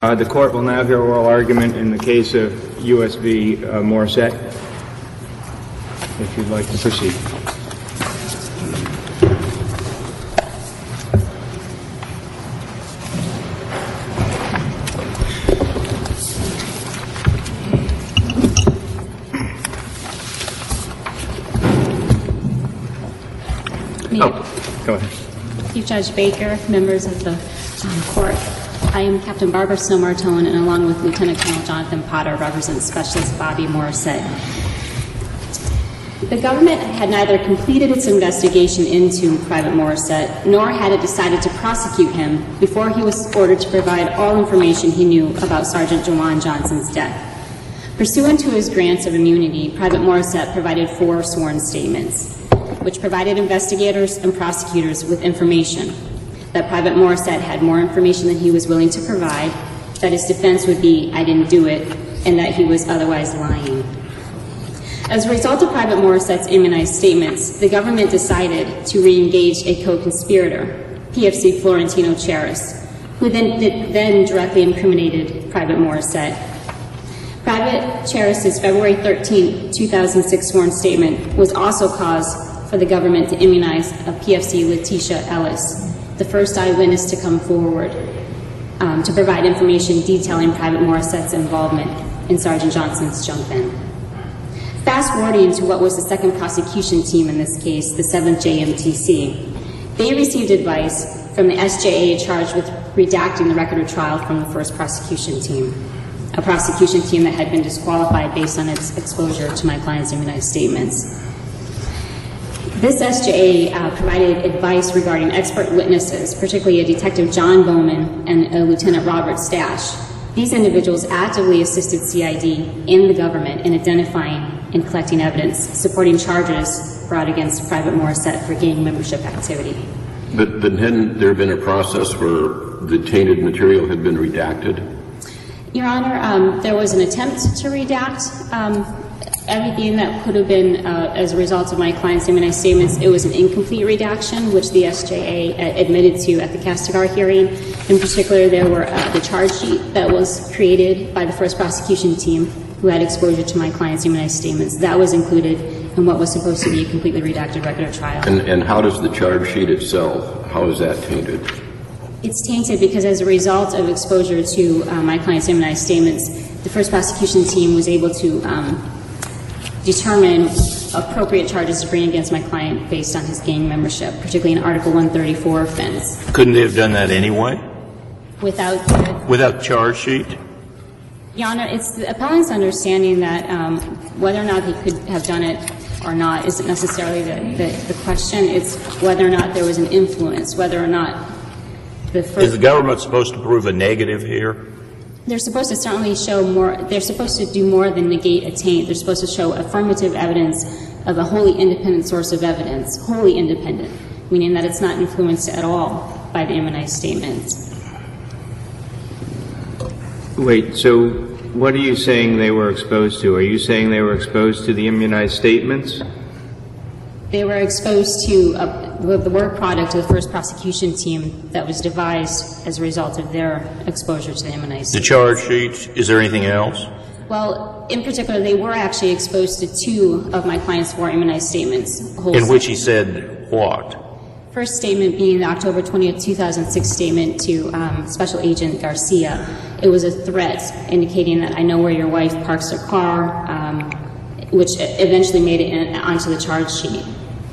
The court will now hear oral argument in the case of U.S. v. Morissette. If you'd like to proceed. Go ahead. Chief Judge Baker, members of the court. I am Captain Barbara Snow-Martone, and along with Lieutenant Colonel Jonathan Potter, represents Specialist Bobby Morissette. The government had neither completed its investigation into Private Morissette, nor had it decided to prosecute him before he was ordered to provide all information he knew about Sergeant Juwan Johnson's death. Pursuant to his grants of immunity, Private Morissette provided 4 sworn statements, which provided investigators and prosecutors with information that Private Morissette had more information than he was willing to provide, that his defense would be, "I didn't do it," and that he was otherwise lying. As a result of Private Morissette's immunized statements, the government decided to re-engage a co-conspirator, PFC Florentino Charis, who then directly incriminated Private Morissette. Private Charis's February 13, 2006 sworn statement was also cause for the government to immunize a PFC Letitia Ellis, the first eyewitness to come forward to provide information detailing Private Morissette's involvement in Sergeant Johnson's jump-in. Fast-forwarding to what was the second prosecution team in this case, the 7th JMTC, they received advice from the SJA charged with redacting the record of trial from the first prosecution team, a prosecution team that had been disqualified based on its exposure to my client's immunized statements. This SJA provided advice regarding expert witnesses, particularly a Detective John Bowman and a Lieutenant Robert Stash. These individuals actively assisted CID and the government in identifying and collecting evidence supporting charges brought against Private Morissette for gang membership activity. But hadn't there been a process where the tainted material had been redacted? Your Honor, there was an attempt to redact everything that could have been as a result of my client's immunized statements. It was an incomplete redaction, which the SJA admitted to at the Castigar hearing. In particular, there were the charge sheet that was created by the first prosecution team who had exposure to my client's immunized statements. That was included in what was supposed to be a completely redacted record of trial. And how does the charge sheet itself, how is that tainted? It's tainted because as a result of exposure to my client's immunized statements, the first prosecution team was able to determine appropriate charges to bring against my client based on his gang membership, particularly an Article 134 offense. Couldn't they have done that anyway? Without charge sheet? Your Honor, it's the appellant's understanding that whether or not he could have done it or not isn't necessarily the question. It's whether or not there was an influence, whether or not the first... Is the government supposed to prove a negative here? They're supposed to certainly show more. They're supposed to do more than negate a taint. They're supposed to show affirmative evidence of a wholly independent source of evidence, wholly independent, meaning that it's not influenced at all by the immunized statements. Wait, so what are you saying they were exposed to? Are you saying they were exposed to the immunized statements? They were exposed to the work product of the first prosecution team that was devised as a result of their exposure to the immunized statements. The charge sheet, is there anything else? Well, in particular, they were actually exposed to 2 of my client's 4 immunized statements. In which he said what? First statement being the October 20th, 2006 statement to Special Agent Garcia. It was a threat indicating that I know where your wife parks her car, which eventually made it onto the charge sheet.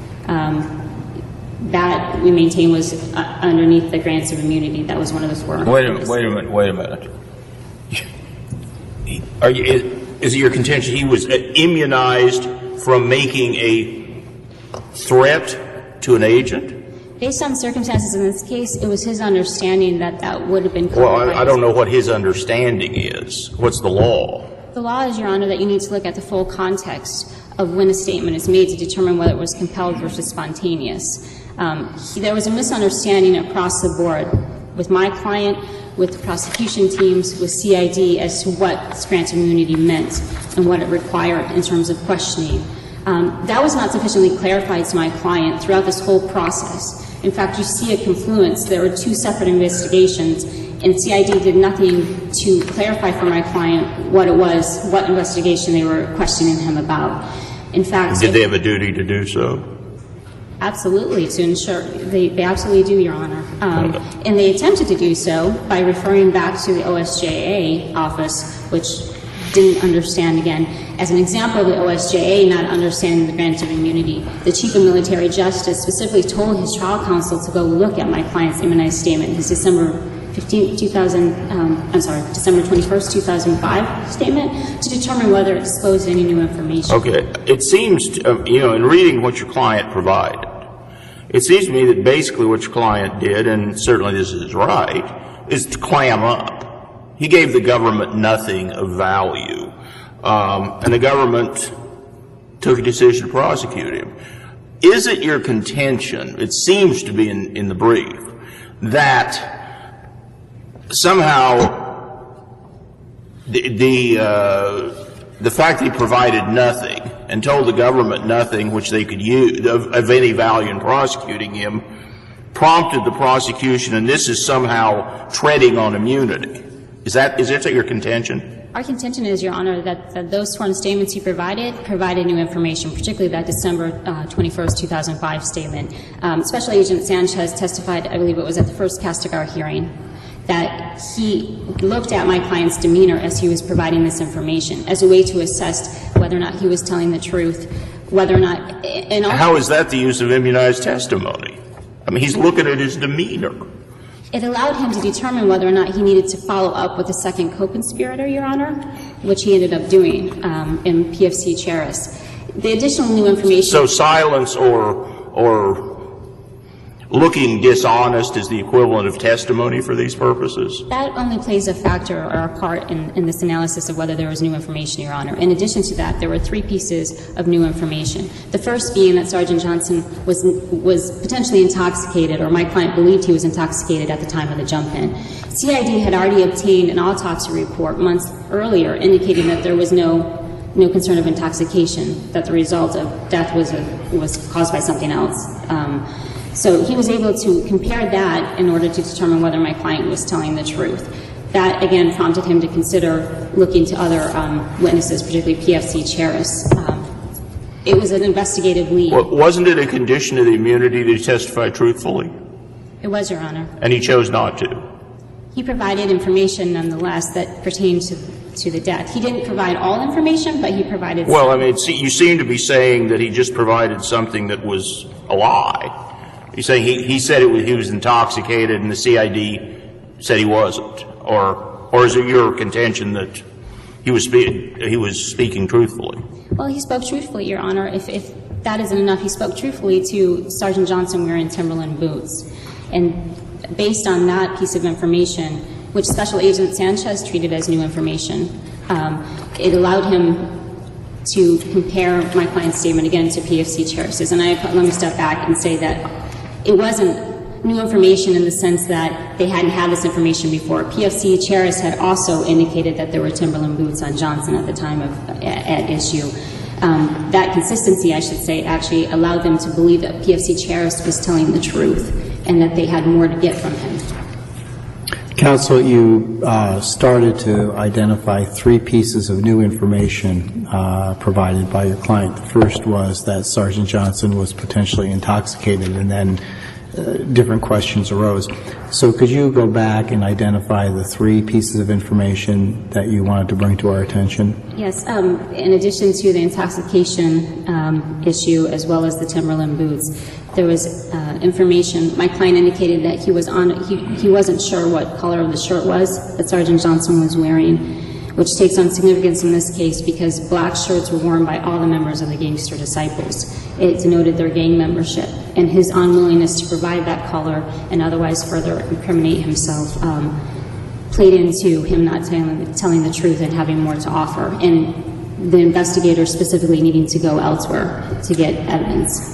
That we maintain was underneath the grants of immunity. That was one of the 4. Wait a minute. Is it your contention he was immunized from making a threat to an agent? Based on circumstances in this case, it was his understanding that that would have been covered. Well, I don't know what his understanding is. What's the law? The law is, Your Honor, that you need to look at the full context of when a statement is made to determine whether it was compelled versus spontaneous. There was a misunderstanding across the board with my client, with the prosecution teams, with CID as to what grant of immunity meant and what it required in terms of questioning. That was not sufficiently clarified to my client throughout this whole process. In fact, you see a confluence. There were 2 separate investigations, and CID did nothing to clarify for my client what it was, what investigation they were questioning him about. In fact, Did they have a duty to do so? absolutely, to ensure, they absolutely do, Your Honor. And they attempted to do so by referring back to the OSJA office, which didn't understand, again, as an example of the OSJA not understanding the grant of immunity. The Chief of Military Justice specifically told his trial counsel to go look at my client's immunized statement, his December 21st, 2005 statement, to determine whether it disclosed any new information. Okay. It seems, in reading what your client provided, it seems to me that basically what your client did, and certainly this is right, is to clam up. He gave the government nothing of value, and the government took a decision to prosecute him. Is it your contention, it seems to be in the brief, that somehow the fact that he provided nothing and told the government nothing which they could use of any value in prosecuting him prompted the prosecution, and this is somehow treading on immunity? Is it your contention? Our contention is, Your Honor, that those sworn statements he provided new information, particularly that December 21st, 2005 statement. Special Agent Sanchez testified, I believe it was at the first Castigar hearing, that he looked at my client's demeanor as he was providing this information as a way to assess whether or not he was telling the truth, whether or not... How is that the use of immunized testimony? I mean, he's looking at his demeanor. It allowed him to determine whether or not he needed to follow up with a second co-conspirator, Your Honor, which he ended up doing in PFC Cheris. The additional new information... So silence or looking dishonest is the equivalent of testimony for these purposes? That only plays a factor or a part in this analysis of whether there was new information, Your Honor. In addition to that, there were 3 pieces of new information. The first being that Sergeant Johnson was potentially intoxicated, or my client believed he was intoxicated at the time of the jump-in. CID had already obtained an autopsy report months earlier indicating that there was no concern of intoxication, that the result of death was caused by something else. So he was able to compare that in order to determine whether my client was telling the truth. That, again, prompted him to consider looking to other witnesses, particularly PFC Cheris. It was an investigative lead. Wasn't it a condition of the immunity to testify truthfully? It was, Your Honor. And he chose not to? He provided information, nonetheless, that pertained to the death. He didn't provide all information, but he provided some. Well, I mean, you seem to be saying that he just provided something that was a lie. You're saying he said he was intoxicated and the CID said he wasn't, or is it your contention that he was speaking truthfully? Well, he spoke truthfully, Your Honor. If that isn't enough, he spoke truthfully to Sergeant Johnson wearing Timberland boots. And based on that piece of information, which Special Agent Sanchez treated as new information, it allowed him to compare my client's statement again to PFC Cheris's. And let me step back and say that it wasn't new information in the sense that they hadn't had this information before. PFC Cheris had also indicated that there were Timberland boots on Johnson at the time at issue. That consistency, I should say, actually allowed them to believe that PFC Cheris was telling the truth and that they had more to get from him. Counsel, you started to identify 3 pieces of new information provided by your client. The first was that Sergeant Johnson was potentially intoxicated, and then different questions arose. So could you go back and identify the 3 pieces of information that you wanted to bring to our attention? Yes. In addition to the intoxication issue as well as the Timberland boots, there was information. My client indicated that he wasn't sure what color the shirt was that Sergeant Johnson was wearing, which takes on significance in this case because black shirts were worn by all the members of the Gangster Disciples. It denoted their gang membership, and his unwillingness to provide that color and otherwise further incriminate himself played into him not telling the truth and having more to offer, and the investigator specifically needing to go elsewhere to get evidence.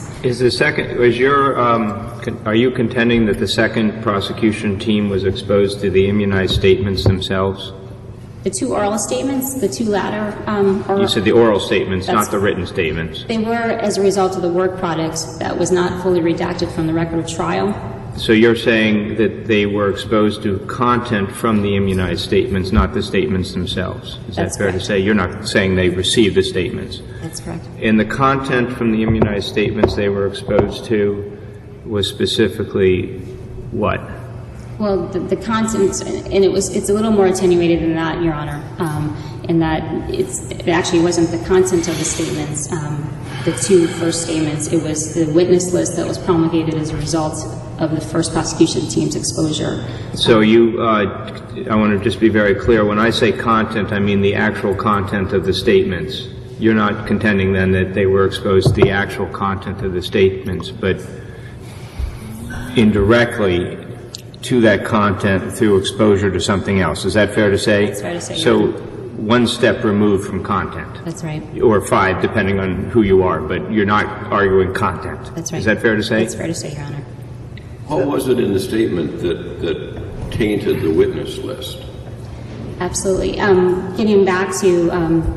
Are you contending that the second prosecution team was exposed to the immunized statements themselves? The 2 oral statements, the 2 latter oral... You said the oral statements, not the written statements. They were as a result of the work product that was not fully redacted from the record of trial. So you're saying that they were exposed to content from the immunized statements, not the statements themselves. Is That's that fair to correct. say? You're not saying they received the statements. That's correct. And the content from the immunized statements they were exposed to was specifically what? Well, the content, and it's a little more attenuated than that, Your Honor, in that it actually wasn't the content of the statements, the two first statements. It was the witness list that was promulgated as a result of the first prosecution team's exposure. So I want to just be very clear. When I say content, I mean the actual content of the statements. You're not contending then that they were exposed to the actual content of the statements, but indirectly to that content through exposure to something else. Is that fair to say? That's fair to say, So yeah. one step removed from content. That's right. Or five, depending on who you are, but you're not arguing content. That's right. Is that fair to say? That's fair to say, Your Honor. What was it in the statement that tainted the witness list? Absolutely. Getting back to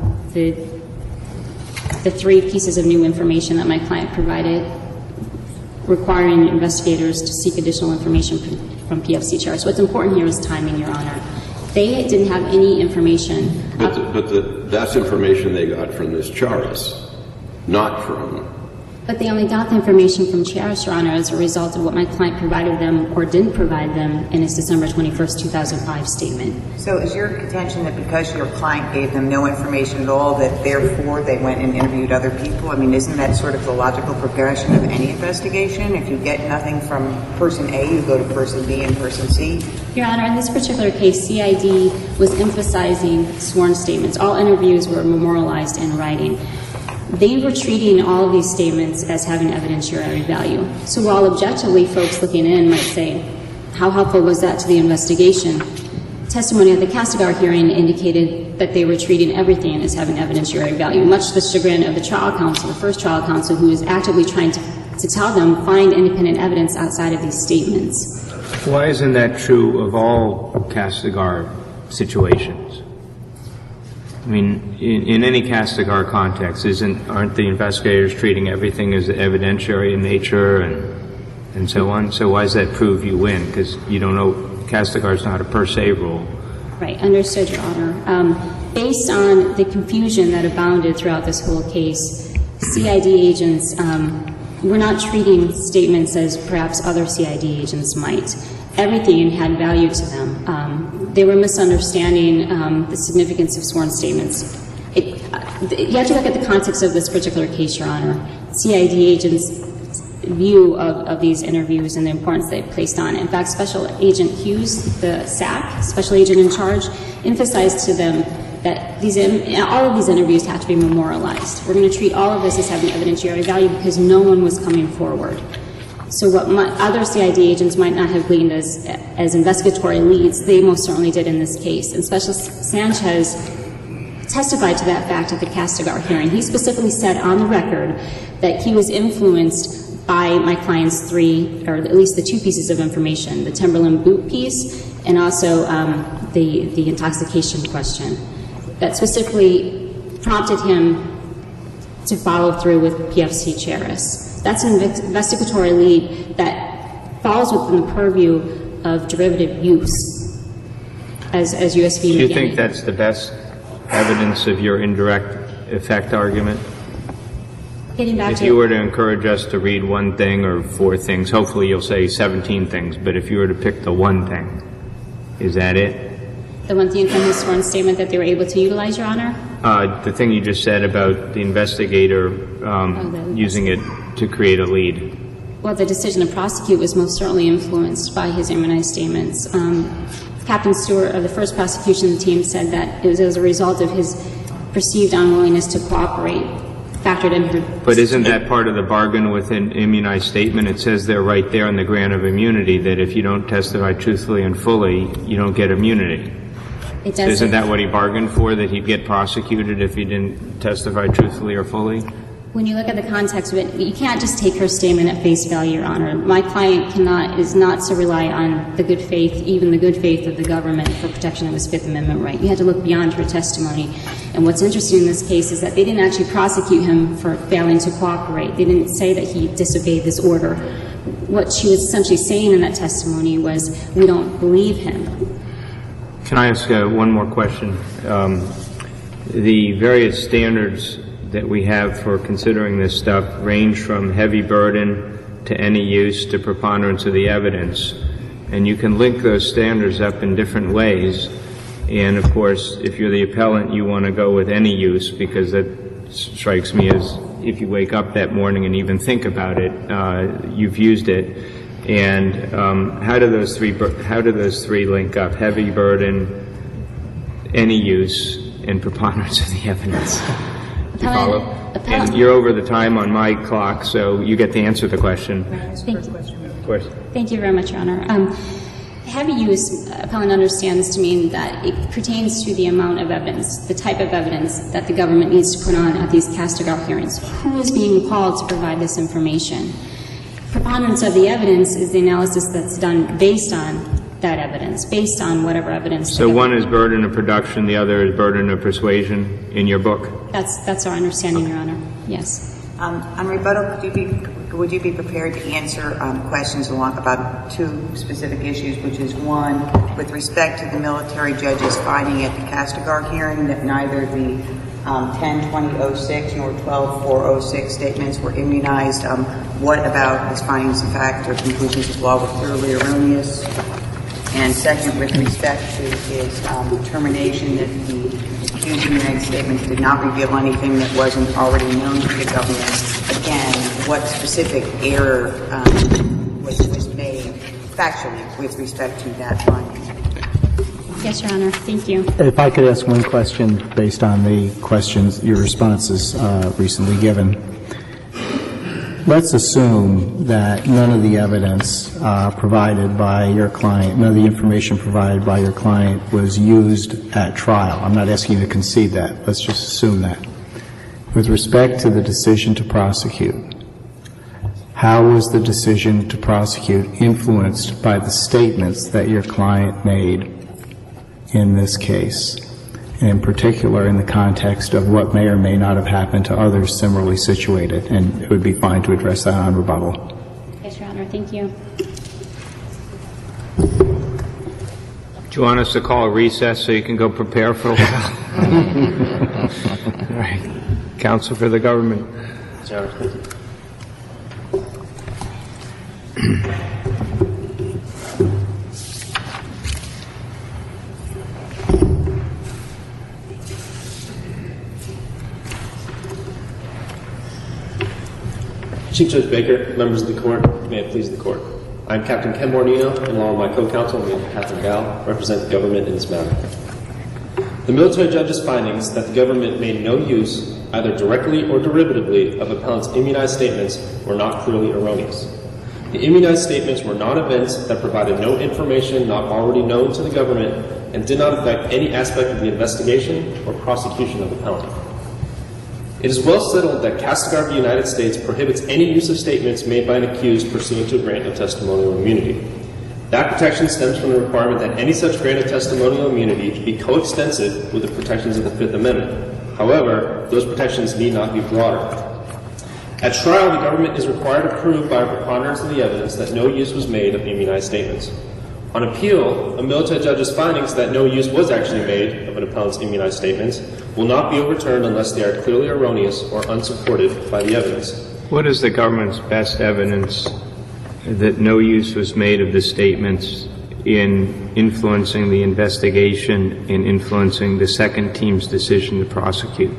the three pieces of new information that my client provided, requiring investigators to seek additional information from PFC chairs. What's important here is timing, Your Honor. They didn't have any information. But that's information they got from this Charis, not from... But they only got the information from Charis, Your Honor, as a result of what my client provided them or didn't provide them in his December 21st, 2005 statement. So is your contention that because your client gave them no information at all, that therefore they went and interviewed other people? I mean, isn't that sort of the logical progression of any investigation? If you get nothing from person A, you go to person B and person C? Your Honor, in this particular case, CID was emphasizing sworn statements. All interviews were memorialized in writing. They were treating all of these statements as having evidentiary value. So while objectively folks looking in might say, how helpful was that to the investigation? Testimony at the Castigar hearing indicated that they were treating everything as having evidentiary value, much to the chagrin of the trial counsel, the first trial counsel, who was actively trying to tell them, find independent evidence outside of these statements. Why isn't that true of all Castigar situations? I mean, in any Castigar context, aren't the investigators treating everything as evidentiary in nature and so on? So why does that prove you win? Because you don't know, Castigar is not a per se rule. Right, understood, Your Honor. Based on the confusion that abounded throughout this whole case, CID agents were not treating statements as perhaps other CID agents might. Everything had value to them. They were misunderstanding the significance of sworn statements. You have to look at the context of this particular case, Your Honor. CID agents' view of these interviews and the importance they placed on it. In fact, Special Agent Hughes, the SAC, Special Agent in charge, emphasized to them that all of these interviews have to be memorialized. We're going to treat all of this as having evidentiary value because no one was coming forward. So what other CID agents might not have gleaned as investigatory leads, they most certainly did in this case. And Special Sanchez testified to that fact at the Castigar hearing. He specifically said on the record that he was influenced by my client's three, or at least the two pieces of information, the Timberland boot piece and also the intoxication question, that specifically prompted him to follow through with PFC Charis. That's an investigatory lead that falls within the purview of derivative use as USV Do you began. think that's the best evidence of your indirect effect argument? Getting back If to you were to encourage us to read one thing or four things, hopefully you'll say 17 things, but if you were to pick the one thing, is that it? the one thing from his sworn statement that they were able to utilize, Your Honor? The thing you just said about the investigator using it to create a lead. Well, the decision to prosecute was most certainly influenced by his immunized statements. Captain Stewart of the first prosecution team said that it was as a result of his perceived unwillingness to cooperate, factored in her... But isn't that part of the bargain with an immunized statement? It says there right there in the grant of immunity that if you don't testify truthfully and fully, you don't get immunity. It does. Isn't that what he bargained for, that he'd get prosecuted if he didn't testify truthfully or fully? When you look at the context of it, you can't just take her statement at face value, Your Honor. My client is not to rely on the good faith, even the good faith of the government for protection of his Fifth Amendment right. You have to look beyond her testimony. And what's interesting in this case is that they didn't actually prosecute him for failing to cooperate. They didn't say that he disobeyed this order. what she was essentially saying in that testimony was, we don't believe him. Can I ask one more question? The various standards that we have for considering this stuff range from heavy burden to any use to preponderance of the evidence. And you can link those standards up in different ways. And of course, if you're the appellant, you want to go with any use, because that strikes me as, if you wake up that morning and even think about it, you've used it. And how do those three link up? Heavy burden, any use, and preponderance of the evidence. Do you follow? And you're over the time on my clock, so you get to answer the question. Thank you. Of course. Thank you very much, Your Honor. Heavy use, appellant understands to mean that it pertains to the amount of evidence, the type of evidence that the government needs to put on at these Castigar hearings. Who is being called to provide this information? Preponderance of the evidence is the analysis that's done based on that evidence, based on whatever evidence. So one is burden of production, the other is burden of persuasion in your book? That's our understanding, Your Honor. Yes. On rebuttal, would you be prepared to answer questions about two specific issues, which is one, with respect to the military judge's finding at the Castigar hearing that neither the 10-2006 nor 12-406 statements were immunized, what about his findings of fact or conclusions of law were clearly erroneous? And second, with respect to his determination that the accused immunized statements did not reveal anything that wasn't already known to the government, again, what specific error was made factually with respect to that finding? Yes, Your Honor. Thank you. If I could ask one question based on the questions, your responses recently given. Let's assume that none of the evidence provided by your client, none of the information provided by your client was used at trial. I'm not asking you to concede that. Let's just assume that. With respect to the decision to prosecute, how was the decision to prosecute influenced by the statements that your client made in this case, and in particular in the context of what may or may not have happened to others similarly situated? And it would be fine to address that on rebuttal. Yes, Your Honor. Thank you. Do you want us to call a recess so you can go prepare for a while? All right. Counsel for the government. Sorry, thank you. Chief Judge Baker, members of the court, may it please the court. I'm Captain Ken Mornino, and along with my co-counsel, Catherine Gall, represent the government in this matter. The military judge's findings that the government made no use, either directly or derivatively, of appellant's immunized statements were not clearly erroneous. The immunized statements were non-events that provided no information not already known to the government and did not affect any aspect of the investigation or prosecution of the appellant. It is well settled that Castigar v. United States prohibits any use of statements made by an accused pursuant to a grant of testimonial immunity. That protection stems from the requirement that any such grant of testimonial immunity be coextensive with the protections of the Fifth Amendment. However, those protections need not be broader. At trial, the government is required to prove by a preponderance of the evidence that no use was made of immunized statements. On appeal, a military judge's findings that no use was actually made of an appellant's immunized statements will not be overturned unless they are clearly erroneous or unsupported by the evidence. What is the government's best evidence that no use was made of the statements in influencing the investigation, in influencing the second team's decision to prosecute?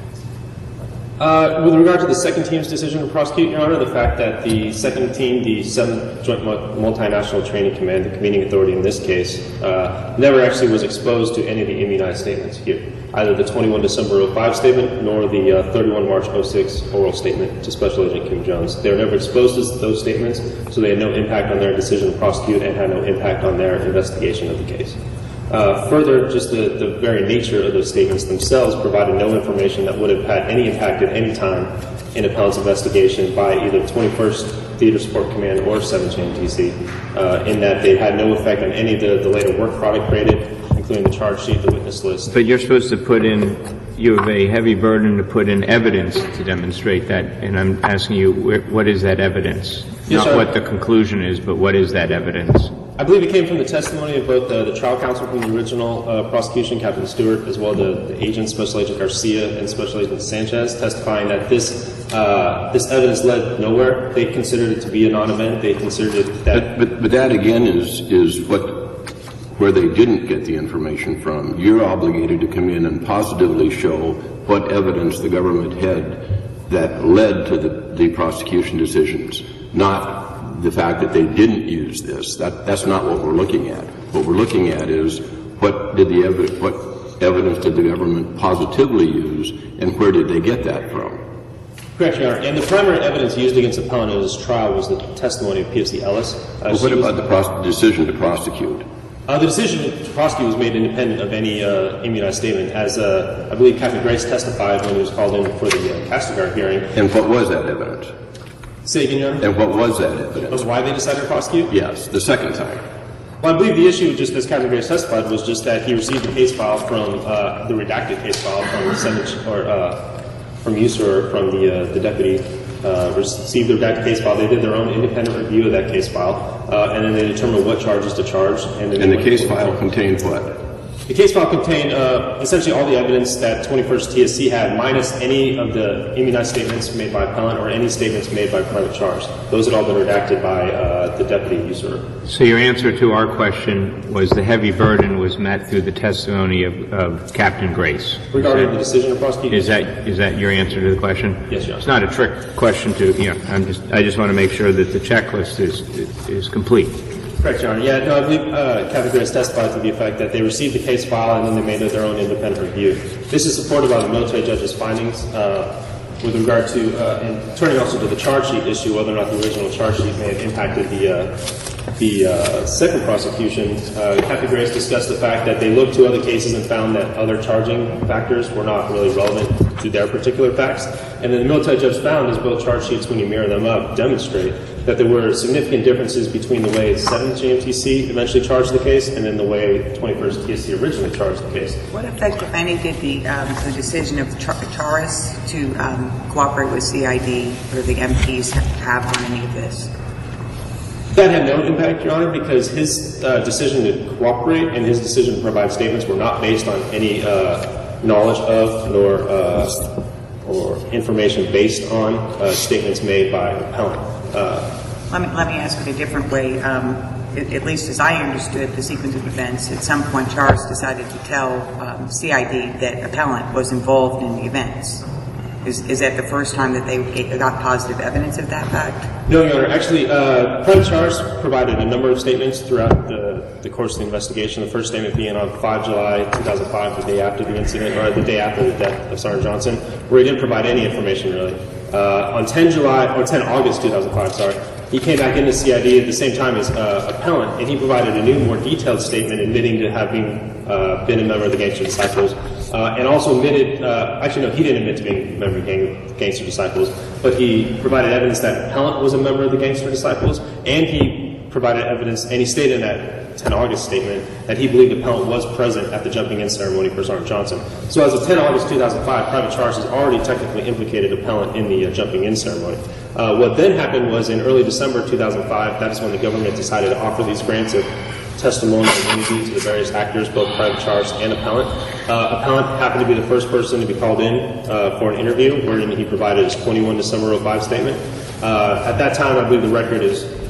With regard to the second team's decision to prosecute, Your Honor, the fact that the second team, the 7th Joint Multinational Training Command, the convening authority in this case, never actually was exposed to any of the immunized statements here, either the 21 December 05 statement nor the 31 March 06 oral statement to Special Agent Kim Jones. They were never exposed to those statements, so they had no impact on their decision to prosecute and had no impact on their investigation of the case. Further, just the very nature of those statements themselves provided no information that would have had any impact at any time in appellant's investigation by either 21st Theater Support Command or 7th JMTC, in that they had no effect on any of the later work product created, including the charge sheet, the witness list. But you're supposed to put in, you have a heavy burden to put in evidence to demonstrate that, and I'm asking you, what is that evidence? Yes, Not sir. what the conclusion is, but what is that evidence? I believe it came from the testimony of both the trial counsel from the original prosecution, Captain Stewart, as well as the agent, Special Agent Garcia and Special Agent Sanchez, testifying that this evidence led nowhere. They considered it to be a non-event. They considered it that... But that, again, is where they didn't get the information from. You're obligated to come in and positively show what evidence the government had that led to the prosecution decisions, not the fact that they didn't use this. That's not what we're looking at. What we're looking at is what evidence did the government positively use, and where did they get that from? Correct, Your Honor. And the primary evidence used against the appellant in his trial was the testimony of PFC Ellis. What about the decision to prosecute? The decision to prosecute was made independent of any immunized statement, as I believe Captain Grace testified when he was called in for the Castigar hearing. And what was that evidence? Say again, Your Honor? And what was that evidence? Of why they decided to prosecute? Yes, the second time. Well, I believe the issue, just as Captain Grace testified, was just that he received the case file from the redacted case file from the Senate, or from USER, from the deputy, received the redacted case file. They did their own independent review of that case file, and then they determined what charges to charge. And the case file contained what? The case file contained essentially all the evidence that 21st TSC had, minus any of the immunized statements made by appellant or any statements made by private charge. Those had all been redacted by the deputy usurer. So your answer to our question was the heavy burden was met through the testimony of Captain Grace. Regarding the decision to prosecute? Is that your answer to the question? Yes, Your Honor. It's not a trick question to, I just want to make sure that the checklist is complete. Correct, Your Honor. Yeah, no, I believe Captain Grace testified to the effect that they received the case file and then they made their own independent review. This is supported by the military judge's findings with regard to, and turning also to the charge sheet issue, whether or not the original charge sheet may have impacted the second prosecution. Captain Grace discussed the fact that they looked to other cases and found that other charging factors were not really relevant to their particular facts. And then the military judge found, as both charge sheets, when you mirror them up, demonstrate that there were significant differences between the way 7th JMTC eventually charged the case and then the way 21st TSC originally charged the case. What effect, if any, did the decision of Charis to cooperate with CID or the MPs have on any of this? That had no impact, Your Honor, because his decision to cooperate and his decision to provide statements were not based on any knowledge of or information based on statements made by an appellant. Let me ask it a different way. At least as I understood the sequence of events, at some point Charis decided to tell CID that appellant was involved in the events. Is that the first time that they got positive evidence of that fact? No, Your Honor. Actually, Private Charis provided a number of statements throughout the course of the investigation. The first statement being on 5 July 2005, the day after the incident, or the day after the death of Sergeant Johnson, where he didn't provide any information really. On 10 August 2005, he came back into CID at the same time as appellant, and he provided a new, more detailed statement admitting to having been a member of the Gangster Disciples, and also admitted, he didn't admit to being a member of the Gangster Disciples, but he provided evidence that appellant was a member of the Gangster Disciples, and he provided evidence, and he stated in that 10 August statement that he believed appellant was present at the jumping-in ceremony for Sergeant Johnson. So as of 10 August 2005, Private Charis has already technically implicated appellant in the jumping-in ceremony. What then happened was in early December 2005, that is when the government decided to offer these grants of testimonial immunity to the various actors, both Private Charis and appellant. Appellant happened to be the first person to be called in for an interview, wherein he provided his 21 December 05 statement. At that time, I believe the record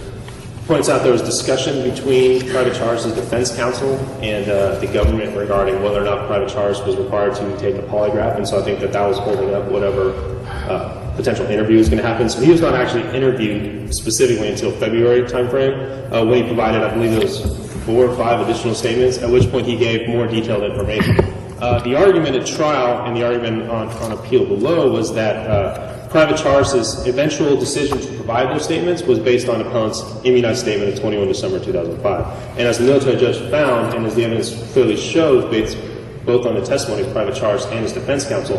points out there was discussion between Private Charis' defense counsel and the government regarding whether or not Private Charis was required to take a polygraph, and so I think that was holding up whatever potential interview was going to happen. So he was not actually interviewed specifically until February timeframe, when he provided, I believe it was 4 or 5 additional statements, at which point he gave more detailed information. The argument at trial and the argument on appeal below was that Private Charis' eventual decision to provide those statements was based on appellant's immunized statement of 21 December 2005. And as the military judge found, and as the evidence clearly showed, based both on the testimony of Private Charis and his defense counsel,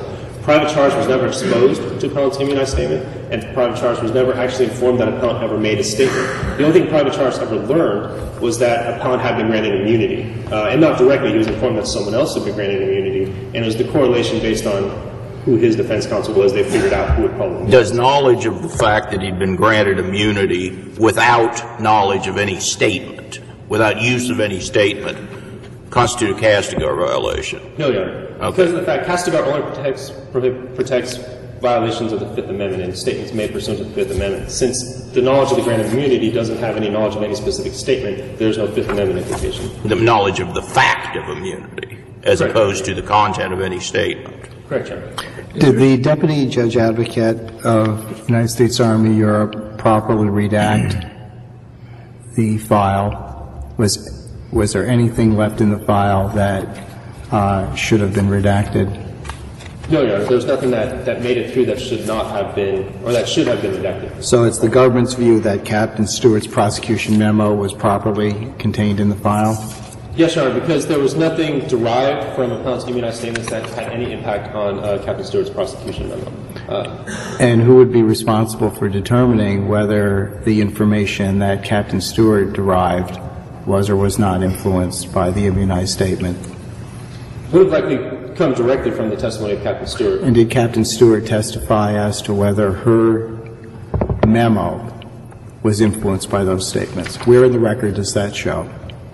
Private Charge was never exposed to appellant's immunized statement, and Private Charge was never actually informed that appellant ever made a statement. The only thing Private Charge ever learned was that appellant had been granted immunity. And not directly, he was informed that someone else had been granted immunity, and it was the correlation based on who his defense counsel was. They figured out who it probably was. Does knowledge of the fact that he'd been granted immunity without knowledge of any statement, without use of any statement, constitute a Castigar violation? No, Your Honor. Okay. Because of the fact, Castigar only protects violations of the Fifth Amendment and statements made pursuant to the Fifth Amendment. Since the knowledge of the grant of immunity doesn't have any knowledge of any specific statement, there's no Fifth Amendment implication. The knowledge of the fact of immunity, as Correct. opposed to the content of any statement. Correct, Your Honor. Did the Deputy Judge Advocate of United States Army Europe properly redact the file? Was there anything left in the file that should have been redacted? No, Your Honor. There's nothing that made it through that should not have been, or that should have been redacted. So it's the government's view that Captain Stewart's prosecution memo was properly contained in the file? Yes, Your Honor, because there was nothing derived from appellant's immunized statements that had any impact on Captain Stewart's prosecution memo. And who would be responsible for determining whether the information that Captain Stewart derived was or was not influenced by the immunized statement? Would have likely come directly from the testimony of Captain Stewart. And did Captain Stewart testify as to whether her memo was influenced by those statements? Where in the record does that show?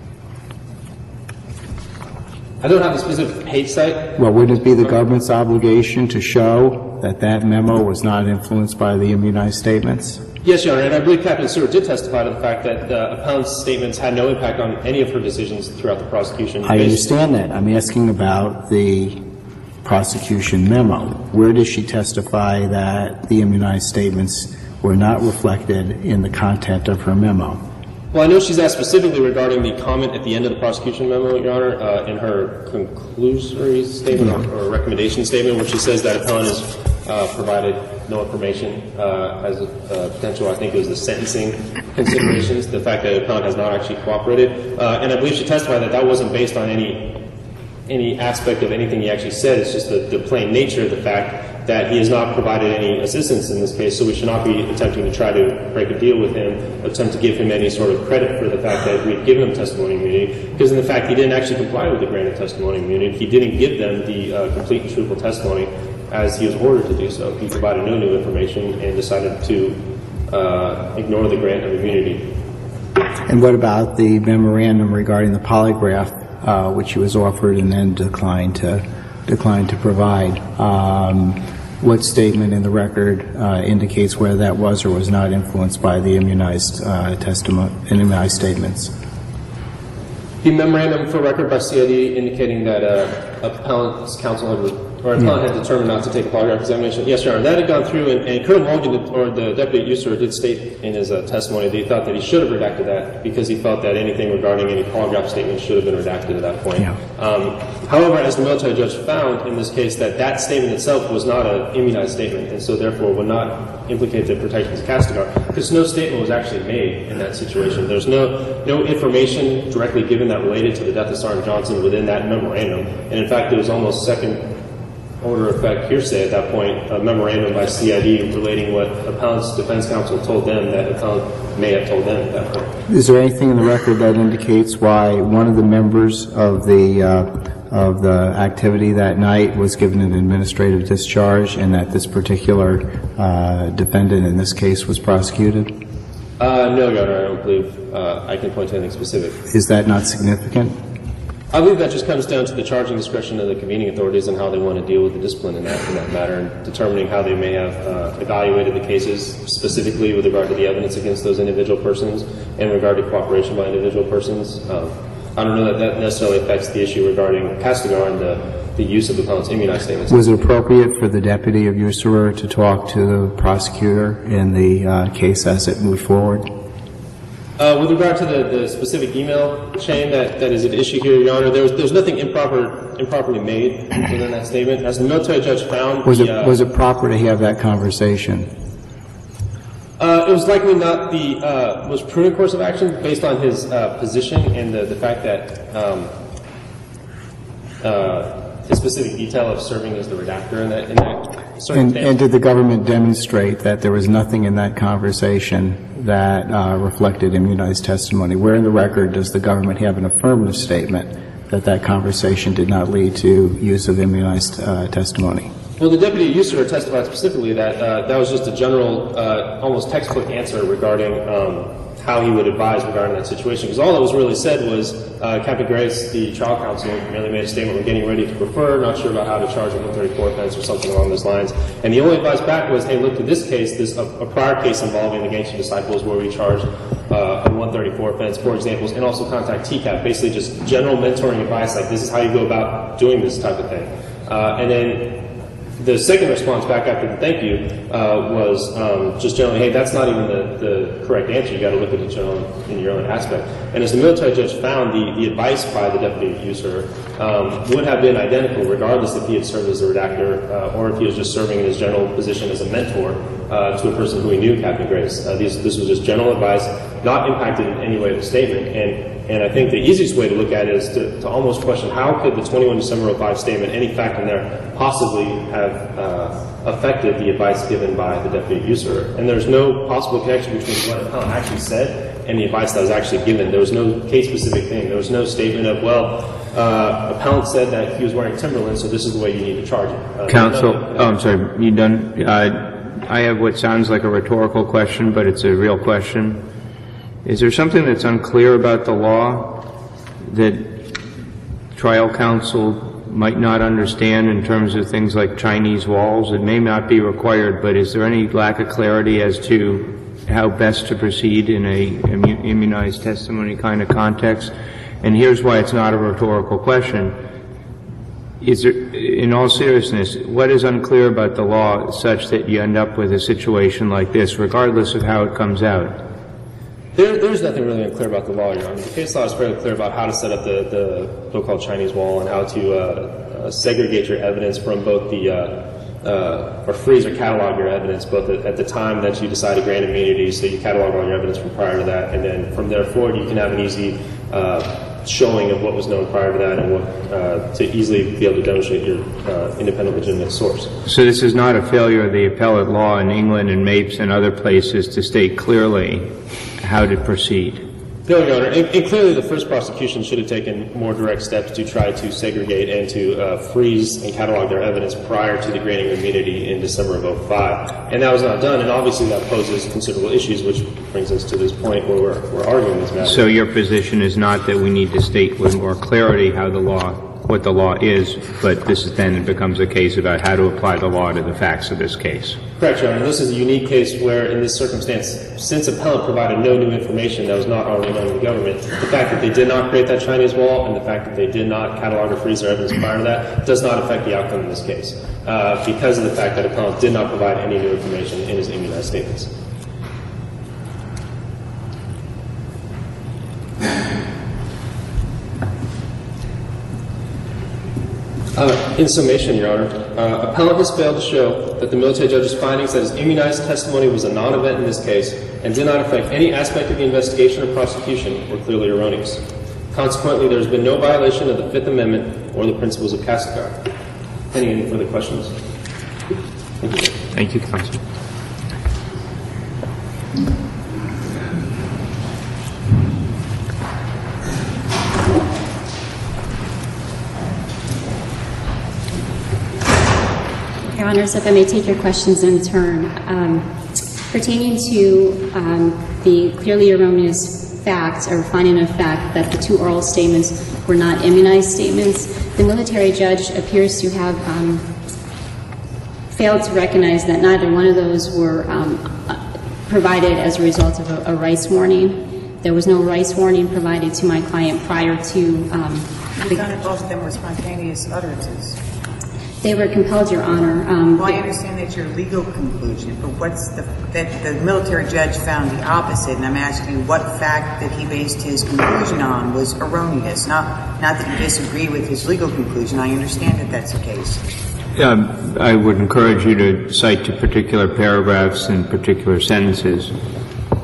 I don't have a specific page site. Well, wouldn't it be the government's obligation to show that that memo was not influenced by the immunized statements? Yes, Your Honor, and I believe Captain Stewart did testify to the fact that the appellant's statements had no impact on any of her decisions throughout the prosecution. I understand that. I'm asking about the prosecution memo. Where does she testify that the immunized statements were not reflected in the content of her memo? Well, I know she's asked specifically regarding the comment at the end of the prosecution memo, Your Honor, in her conclusory statement or recommendation statement, where she says that appellant has provided no information as a potential, I think it was the sentencing considerations, the fact that appellant has not actually cooperated. And I believe she testified that that wasn't based on any aspect of anything he actually said. It's just the plain nature of the fact that he has not provided any assistance in this case, so we should not be attempting to try to break a deal with him, attempt to give him any sort of credit for the fact that we had given him testimony immunity, because in the fact he didn't actually comply with the granted testimony immunity. He didn't give them the complete and truthful testimony as he was ordered to do so. He provided no new information and decided to ignore the grant of immunity. And what about the memorandum regarding the polygraph, which he was offered and then declined to provide? What statement in the record indicates whether that was or was not influenced by the immunized immunized statements? The memorandum for record by CID indicating that appellant's counsel had determined not to take a polygraph examination. Yes, Your Honor, that had gone through, and Colonel Morgan, or the Deputy User, did state in his testimony that he thought that he should have redacted that because he felt that anything regarding any polygraph statement should have been redacted at that point. Yeah. However, as the military judge found in this case, that statement itself was not an immunized statement, and so therefore would not implicate the protections of Castigar, because no statement was actually made in that situation. There's no information directly given that related to the death of Sergeant Johnson within that memorandum, and in fact, it was almost second order effect hearsay at that point, a memorandum by CID relating what appellant's defense counsel told them that appellant may have told them at that point. Is there anything in the record that indicates why one of the members of the activity that night was given an administrative discharge and that this particular defendant in this case was prosecuted? No, Your Honor, I don't believe I can point to anything specific. Is that not significant? I believe that just comes down to the charging discretion of the convening authorities and how they want to deal with the discipline in that matter, and determining how they may have evaluated the cases, specifically with regard to the evidence against those individual persons and regard to cooperation by individual persons. I don't know that necessarily affects the issue regarding Castigar and the use of the appellant's immunized statements. Was it appropriate for the deputy of USAREUR to talk to the prosecutor in the case as it moved forward? With regard to the specific email chain that is at issue here, Your Honor, there's nothing improperly made within that statement. As the military judge found, was it proper to have that conversation? It was likely not the most prudent course of action based on his position and the fact that his specific detail of serving as the redactor in that circumstance. And did the government demonstrate that there was nothing in that conversation that reflected immunized testimony? Where in the record does the government have an affirmative statement that that conversation did not lead to use of immunized testimony? Well, the deputy usurer testified specifically that that was just a general, almost textbook answer regarding how he would advise regarding that situation. Because all that was really said was Captain Grace, the trial counsel, merely made a statement, we're getting ready to prefer, not sure about how to charge a 134 offense or something along those lines. And the only advice back was, hey, look, in this case, a prior case involving the Gangster Disciples where we charged a 134 offense, for examples, and also contact TCAP, basically just general mentoring advice, like this is how you go about doing this type of thing. And then the second response back after the thank you was just generally, hey, that's not even the correct answer. You got to look at it in your own aspect. And as the military judge found, the advice by the deputy usurer would have been identical, regardless if he had served as a redactor or if he was just serving in his general position as a mentor to a person who he knew, Captain Grace. This was just general advice, not impacted in any way the statement. And I think the easiest way to look at it is to almost question how could the 21 December 05 statement, any fact in there, possibly have affected the advice given by the deputy usurer. And there's no possible connection between what the appellant actually said and the advice that was actually given. There was no case-specific thing. There was no statement of, well, appellant said that he was wearing Timberland, so this is the way you need to charge it. Counsel, I'm sorry, you done? I have what sounds like a rhetorical question, but it's a real question. Is there something that's unclear about the law that trial counsel might not understand in terms of things like Chinese walls? It may not be required, but is there any lack of clarity as to how best to proceed in a immunized testimony kind of context? And here's why it's not a rhetorical question. Is there, in all seriousness, what is unclear about the law such that you end up with a situation like this, regardless of how it comes out? There's nothing really unclear about the law, Your Honor. The case law is fairly clear about how to set up the so-called Chinese wall and how to segregate your evidence from both or freeze or catalog your evidence, both at the time that you decide to grant immunity, so you catalog all your evidence from prior to that, and then from there forward you can have an easy showing of what was known prior to that and what to easily be able to demonstrate your independent legitimate source. So this is not a failure of the appellate law in England and Mapes and other places to state clearly how to proceed? No, Your Honor. And clearly the first prosecution should have taken more direct steps to try to segregate and to freeze and catalog their evidence prior to the granting of immunity in December of 05. And that was not done, and obviously that poses considerable issues, which brings us to this point where we're arguing this matter. So your position is not that we need to state with more clarity what the law is, but then it becomes a case about how to apply the law to the facts of this case. Correct, Your Honor. This is a unique case where, in this circumstance, since appellant provided no new information that was not already known to the government, the fact that they did not create that Chinese wall and the fact that they did not catalog or freeze their evidence prior to that does not affect the outcome in this case, because of the fact that appellant did not provide any new information in his immunized statements. In summation, Your Honor, appellant has failed to show that the military judge's findings that his immunized testimony was a non-event in this case and did not affect any aspect of the investigation or prosecution were clearly erroneous. Consequently, there has been no violation of the Fifth Amendment or the principles of Castigar. Any further questions? Thank you. Thank you, Counsel. Your Honors, if I may take your questions in turn. Pertaining to the clearly erroneous fact or finding of fact that the two oral statements were not immunized statements, the military judge appears to have failed to recognize that neither one of those were provided as a result of a rice warning. There was no rice warning provided to my client prior to Both of them were spontaneous utterances. They were compelled, Your Honor. Well, I understand that's your legal conclusion, but that the military judge found the opposite, and I'm asking what fact that he based his conclusion on was erroneous, not that you disagree with his legal conclusion. I understand that that's the case. I would encourage you to cite to particular paragraphs and particular sentences.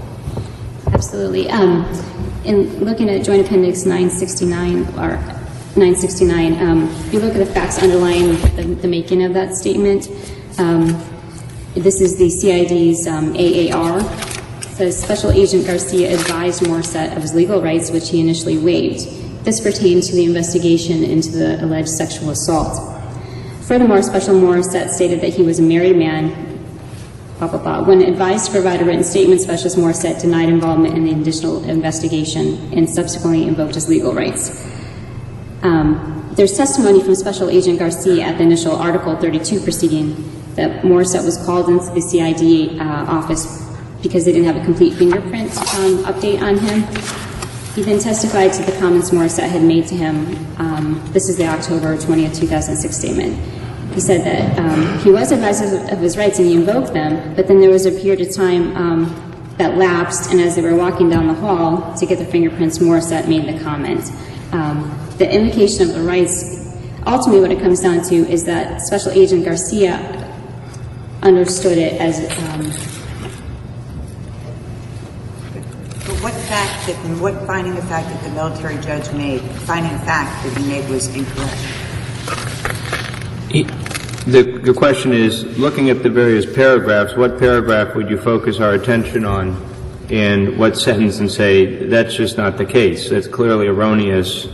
Absolutely. In looking at Joint Appendix 969, or 969. If you look at the facts underlying the making of that statement, this is the CID's AAR. It says Special Agent Garcia advised Morissette of his legal rights, which he initially waived. This pertains to the investigation into the alleged sexual assault. Furthermore, Special Morissette stated that he was a married man, blah, blah, blah. When advised to provide a written statement, Specialist Morissette denied involvement in the additional investigation and subsequently invoked his legal rights. There's testimony from Special Agent Garcia at the initial Article 32 proceeding that Morissette was called into the CID office because they didn't have a complete fingerprint update on him. He then testified to the comments Morissette had made to him. This is the October 20th, 2006 statement. He said that he was advised of his rights and he invoked them, but then there was a period of time that lapsed, and as they were walking down the hall to get their fingerprints, Morissette made the comment. The invocation of the rights, ultimately what it comes down to is that Special Agent Garcia understood it as... But what finding of fact that the military judge made, finding of fact that he made was incorrect? The question is, looking at the various paragraphs, what paragraph would you focus our attention on, and what sentence and say, that's just not the case, that's clearly erroneous.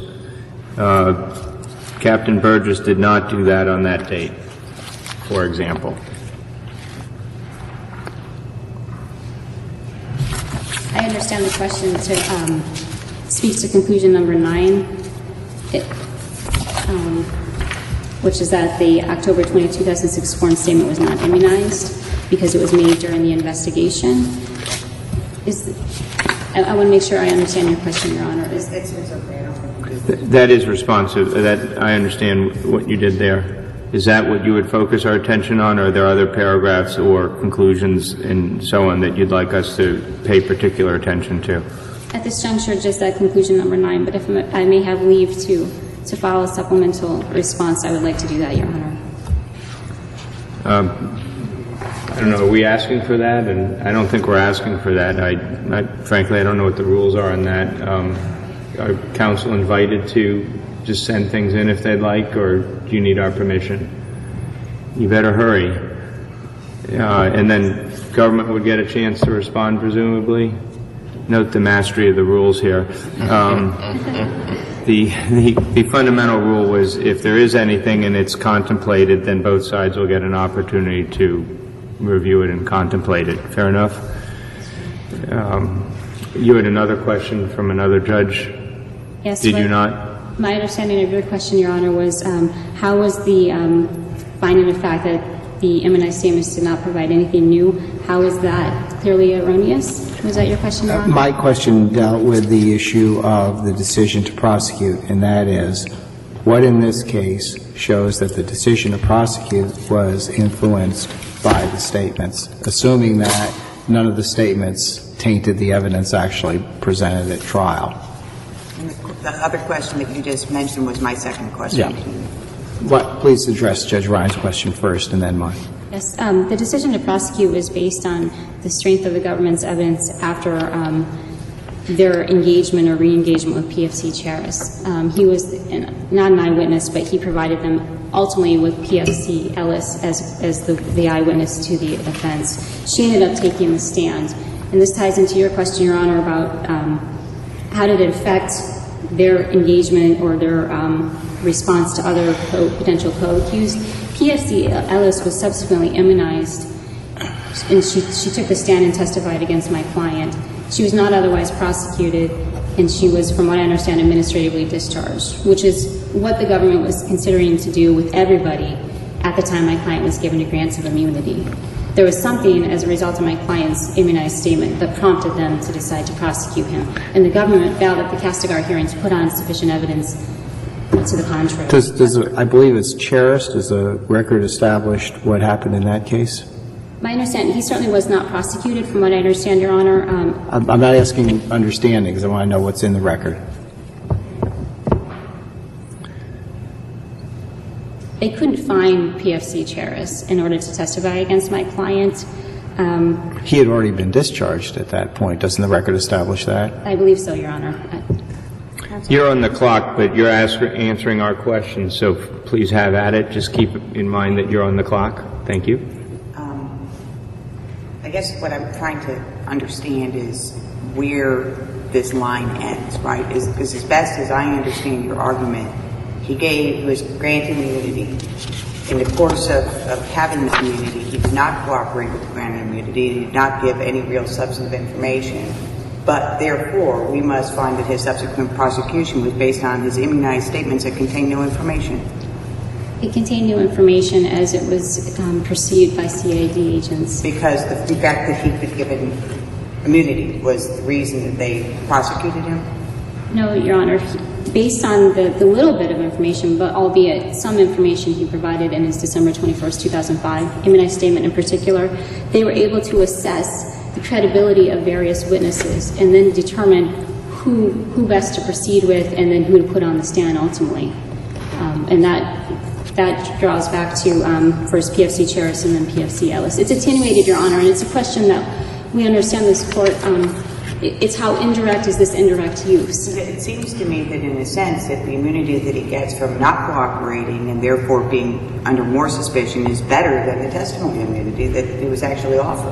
Captain Burgess did not do that on that date, for example. I understand the question to speak to conclusion number 9, which is that the October 20, 2006 sworn statement was not immunized because it was made during the investigation. I want to make sure I understand your question, Your Honor. It's okay. I don't think That is responsive. That I understand what you did there. Is that what you would focus our attention on, or are there other paragraphs or conclusions and so on that you'd like us to pay particular attention to? At this juncture, just that conclusion number 9, but if I may have leave to file a supplemental response, I would like to do that, Your Honor. I don't know, are we asking for that? And I don't think we're asking for that. Frankly, I don't know what the rules are on that. Are counsel invited to just send things in if they'd like, or do you need our permission? You better hurry. And then government would get a chance to respond, presumably. Note the mastery of the rules here. The fundamental rule was if there is anything and it's contemplated, then both sides will get an opportunity to review it and contemplate it. Fair enough? You had another question from another judge? Yes. Did you not? My understanding of your question, Your Honor, was how was the finding of fact that the immunized statements did not provide anything new, how is that clearly erroneous? Was that your question, Your Honor? My question dealt with the issue of the decision to prosecute, and that is, what in this case shows that the decision to prosecute was influenced by the statements, assuming that none of the statements tainted the evidence actually presented at trial? And the other question that you just mentioned was my second question. Yeah. Please address Judge Ryan's question first and then mine. Yes. The decision to prosecute was based on the strength of the government's evidence after their engagement or re-engagement with PFC Charis. He was not an eyewitness, but he provided them ultimately with PFC Ellis as the eyewitness to the offense. She ended up taking the stand. And this ties into your question, Your Honor, about how did it affect their engagement or their response to other potential co-accused. PFC Ellis was subsequently immunized, and she took the stand and testified against my client. She was not otherwise prosecuted, and she was, from what I understand, administratively discharged, which is what the government was considering to do with everybody at the time my client was given a grant of immunity. There was something, as a result of my client's immunized statement, that prompted them to decide to prosecute him. And the government failed at the Castigar hearing to put on sufficient evidence to the contrary. I believe it's Charis. Does the record establish what happened in that case? My understanding, he certainly was not prosecuted, from what I understand, Your Honor. I'm not asking understanding, because I want to know what's in the record. They couldn't find PFC Charis in order to testify against my client. He had already been discharged at that point. Doesn't the record establish that? I believe so, Your Honor. Counsel? You're on the clock, but you're answering our questions, so please have at it. Just keep in mind that you're on the clock. Thank you. I guess what I'm trying to understand is where this line ends, right? Because as best as I understand your argument, he was granted immunity. In the course of having the immunity, he did not cooperate with the granted immunity. He did not give any real substantive information. But therefore, we must find that his subsequent prosecution was based on his immunized statements that contained no information. It contained new information as it was perceived by CID agents. Because the fact that he could give immunity was the reason that they prosecuted him? No, Your Honor. Based on the little bit of information, but albeit some information he provided in his December 21st, 2005 immunized statement in particular, they were able to assess the credibility of various witnesses and then determine who best to proceed with and then who to put on the stand ultimately. And that draws back to first PFC Charis and then PFC Ellis. It's attenuated, Your Honor, and it's a question that we understand this court. It's how indirect is this indirect use? It seems to me that in a sense that the immunity that he gets from not cooperating and therefore being under more suspicion is better than the testimony immunity that he was actually offered.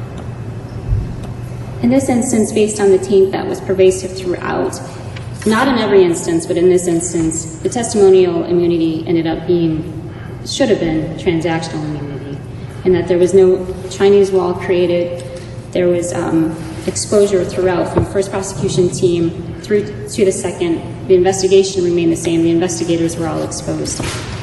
In this instance, based on the taint that was pervasive throughout, not in every instance, but in this instance, the testimonial immunity ended up should have been transactional immunity, and that there was no Chinese wall created. There was exposure throughout from the first prosecution team through to the second. The investigation remained the same. The investigators were all exposed.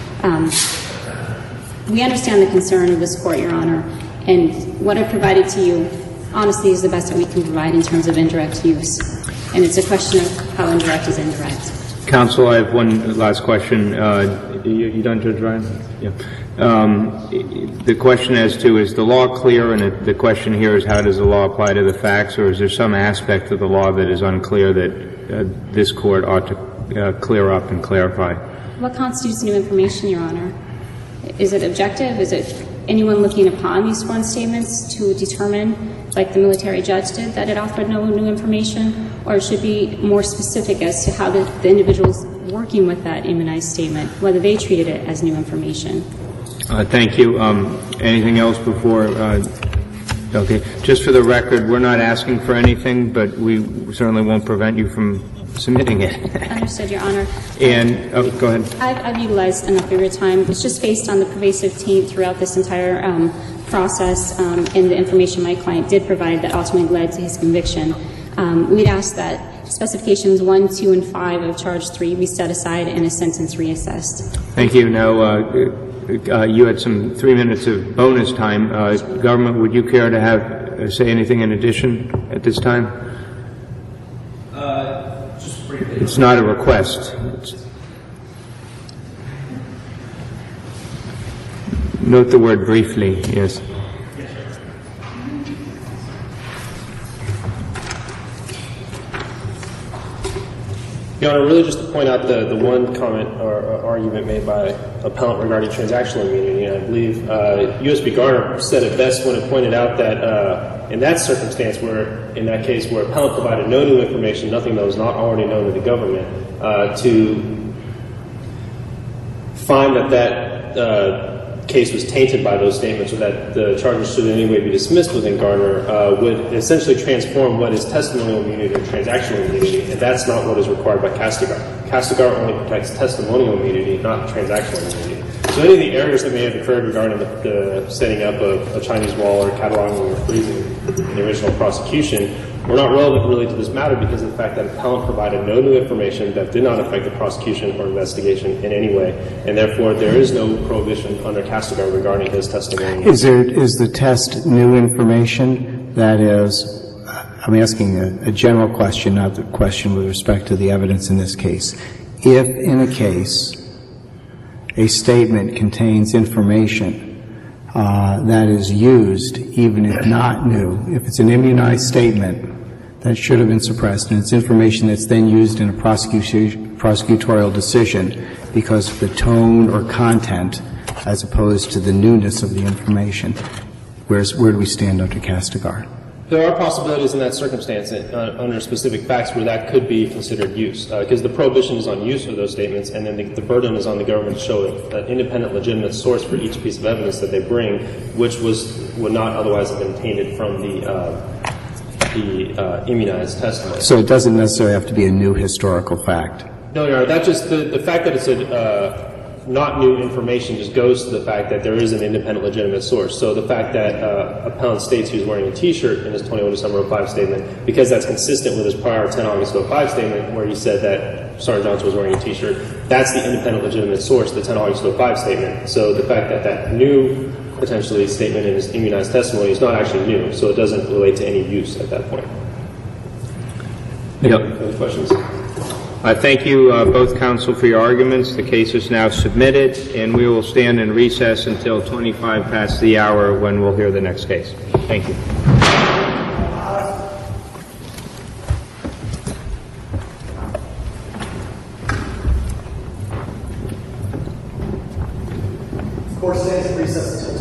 We understand the concern of this court, Your Honor, and what I provided to you, honestly, is the best that we can provide in terms of indirect use. And it's a question of how indirect is indirect. Counsel, I have one last question. You done, Judge Ryan? Yeah. The question as to, is the law clear? And the question here is, how does the law apply to the facts? Or is there some aspect of the law that is unclear that this court ought to clear up and clarify? What constitutes new information, Your Honor? Is it objective? Is it anyone looking upon these sworn statements to determine, like the military judge did, that it offered no new information? Or it should be more specific as to how the individuals working with that immunized statement, whether they treated it as new information. Thank you. Anything else before? Okay. Just for the record, we're not asking for anything, but we certainly won't prevent you from submitting it. Understood, Your Honor. And go ahead. I've utilized enough of your time. It's just based on the pervasive taint throughout this entire process and the information my client did provide that ultimately led to his conviction. We'd ask that specifications 1, 2, and 5 of charge 3 be set aside and a sentence reassessed. Thank you. Now, you had some 3 minutes of bonus time. Government, would you care to say anything in addition at this time? Just briefly. It's not a request. Note the word briefly, yes. Your Honor, really just to point out the one comment or argument made by appellant regarding transactional immunity. I believe U.S. v. Garner said it best when it pointed out that in that circumstance, in that case where appellant provided no new information, nothing that was not already known to the government, to find that case was tainted by those statements or that the charges should in any way be dismissed within Garner would essentially transform what is testimonial immunity to transactional immunity, and that's not what is required by Castigar. Castigar only protects testimonial immunity, not transactional immunity. So any of the errors that may have occurred regarding the setting up of a Chinese wall or cataloging or freezing in the original prosecution were not relevant really to this matter because of the fact that appellant provided no new information that did not affect the prosecution or investigation in any way, and therefore there is no prohibition under Castigar regarding his testimony. Is the test new information? That is, I'm asking a general question, not the question with respect to the evidence in this case. If in a case a statement contains information that is used, even if not new, if it's an immunized statement that should have been suppressed, and it's information that's then used in a prosecutorial decision because of the tone or content as opposed to the newness of the information, where do we stand under Castigar? There are possibilities in that circumstance under specific facts where that could be considered use, because the prohibition is on use of those statements, and then the burden is on the government to show an independent, legitimate source for each piece of evidence that they bring, which would not otherwise have been tainted from the immunized testimony. So it doesn't necessarily have to be a new historical fact. No, Your Honor, that just the fact that it's not new information just goes to the fact that there is an independent, legitimate source. So the fact that appellant states he was wearing a T-shirt in his 21 December 2005 statement, because that's consistent with his prior 10 August 2005 statement where he said that Sergeant Johnson was wearing a T-shirt, that's the independent, legitimate source, the 10 August 2005 statement. So the fact that that new, potentially, statement in his immunized testimony is not actually new, so it doesn't relate to any use at that point. Yep. Any questions? I thank you, both counsel, for your arguments. The case is now submitted, and we will stand in recess until 25 past the hour when we'll hear the next case. Thank you. Court stands in recess until